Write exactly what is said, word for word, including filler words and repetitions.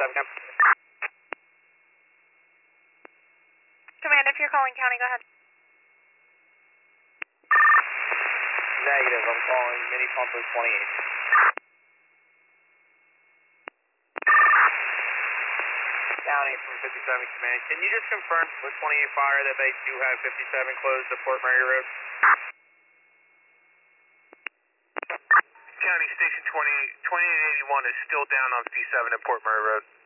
fifty-seven, come. Command, if you're calling county, go ahead. Negative, I'm calling mini pumper twenty-eight. County from fifty-seven, command. Can you just confirm with twenty-eight fire that they do have fifty-seven closed to Fort Mary Road? County Station twenty-eight, twenty-eight eighty-one is still down on fifty-seven at Port Murray Road.